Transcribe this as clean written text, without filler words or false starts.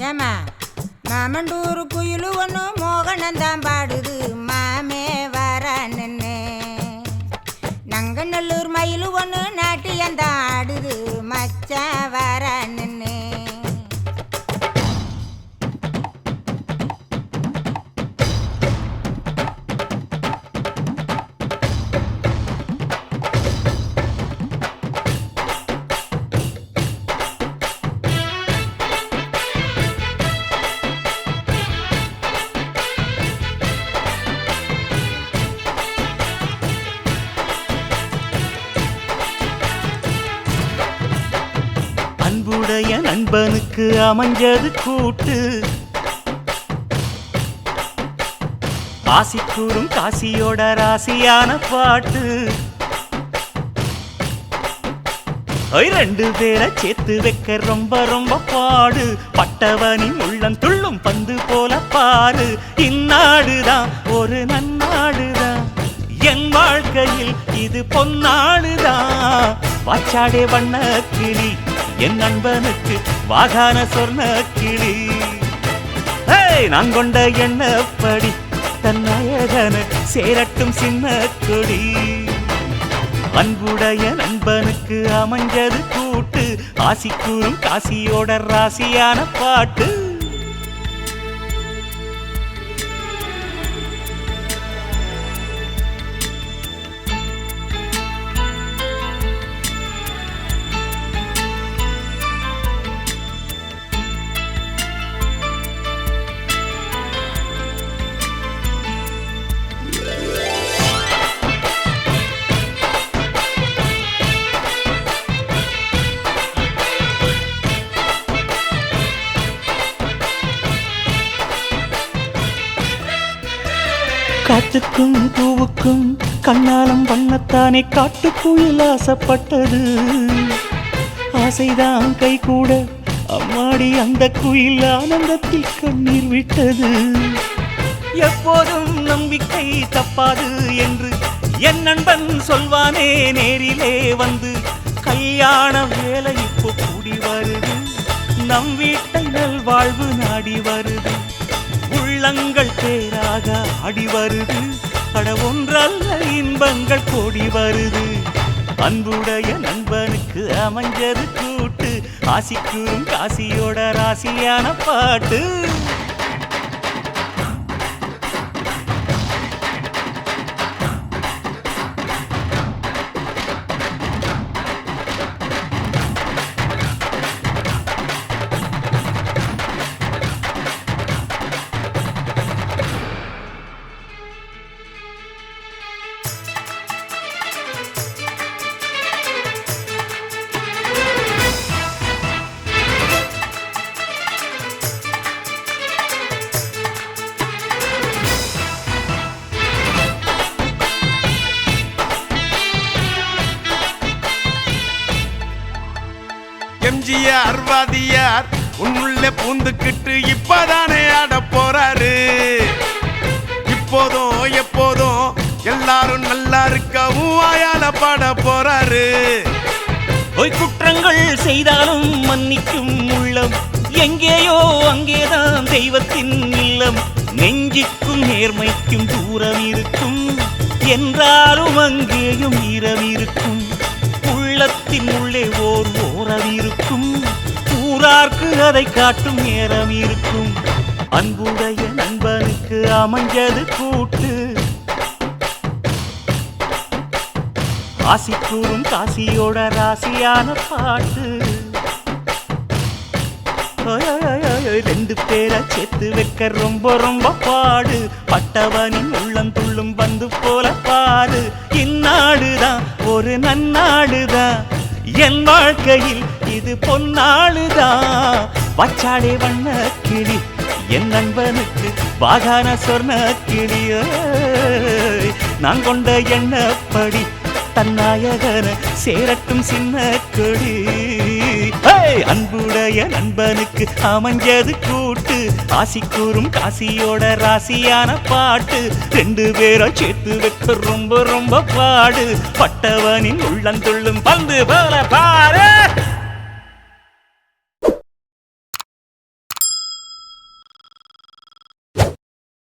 ஏமா மாமண்டூர் குயிலு ஒன்று மோகனந்தான் பாடுது மாமே வரான்னு. நங்கநல்லூர் மயிலு ஒன்று நாட்டியந்தான் ஆடுது மச்சான் வரான்னு. அன்புடைய நண்பனுக்கு அமைஞ்சது கூட்டு, ஆசிக்கூறும் காசியோட ராசியான பாட்டு. ரெண்டு பேரை சேர்த்து வைக்க ரொம்ப ரொம்ப பாடு, பட்டவனின் உள்ளம் துள்ளும் பந்து போல பாரு. இந்நாடுதான் ஒரு நன்னாடுதான், என் வாழ்க்கையில் இது பொன்னாடுதான். வாச்சாடே வண்ண கிளி என் நண்பனுக்கு வாகான சொர்ண கிளி. நான் கொண்ட எண்ணப்படி தன் நாயகன சேரட்டும் சின்ன கொடி. அன்புடைய நண்பனுக்கு அமைஞ்சது கூட்டு, ஆசிக்கூறும் காசியோட ராசியான பாட்டு. காற்றுக்கும் பூவுக்கும் கண்ணாலம் வண்ணத்தானே காட்டுக்குயில் ஆசைப்பட்டது. ஆசைதான் கை கூட அம்மாடி அந்த குயில் ஆனந்தத்தில் கண்ணீர் விட்டது. எப்போதும் நம்பிக்கை தப்பாது என்று என் நண்பன் சொல்வானே நேரிலே வந்து. கல்யாண வேலை இப்போ கூடி வருது, நம் வீட்டை நல்வாழ்வு நாடி வருது. உள்ளங்கள் பேராக ஆடி வருது, அட ஒன்றல்ல இன்பங்கள் கோடி வருது. அன்புடைய நண்பனுக்கு அமைஞ்சது கூட்டு, ஆசிக்கூறும் காசியோட ராசியான பாட்டு. எம்ஜிஆர் வாதியார் உன்னுள்ளே பூந்துக்கிட்டு இப்பதானே ஆட போறாரு. இப்போதும் எப்போதும் எல்லாரும் நல்லா இருக்கவும் வாயால பாட போறாரு. பொய் குற்றங்கள் செய்தாலும் மன்னிக்கும் உள்ளம், எங்கேயோ அங்கேதான் தெய்வத்தின் இல்லம். நெஞ்சிக்கும் நேர்மைக்கும் தூரம் இருக்கும், என்றாலும் அங்கேயும் ஈரம் இருக்கும். உள்ளத்தின் உள்ளே ஓர் ஓரம் இருக்கும், ஊரார்க்கு அதை காட்டும் நேரம் இருக்கும். அன்புடைய நண்பனுக்கு அமைஞ்சது கூட்டு, ஆசிக்கூறும் காசியோட ராசியான பாட்டு. ரெண்டு பேரை சேர்த்து வைக்க ரொம்ப ரொம்ப பாடு, பட்டவனின் உள்ளம் துள்ளும் பந்து போல பாரு. இந்நாடுதான் ஒரு நன்னாடுதான், என் வாழ்க்கையில் இது பொன்னாடுதான். வாச்சாடே வண்ண கிளி என் நண்பனுக்கு வாகான சொர்ண கிளிய. நான் கொண்ட எண்ணப்படி தன்னாயகன சேரட்டும் சின்ன கொடி. அன்புடைய நண்பனுக்கு அமைஞ்சது கூட்டு, ஆசிக்கூறும் காசியோட ராசியான பாட்டு. ரெண்டு பேரை சேர்த்து வைக்க ரொம்ப ரொம்ப பாடு, பட்டவனின் உள்ளந்துள்ளும் பந்து போல பாரு.